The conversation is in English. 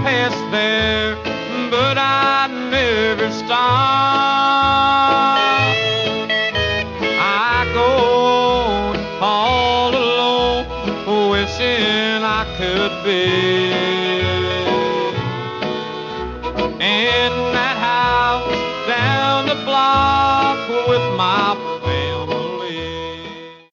pass there, but I never stop. I go on all alone, wishing I could be in that house down the block with my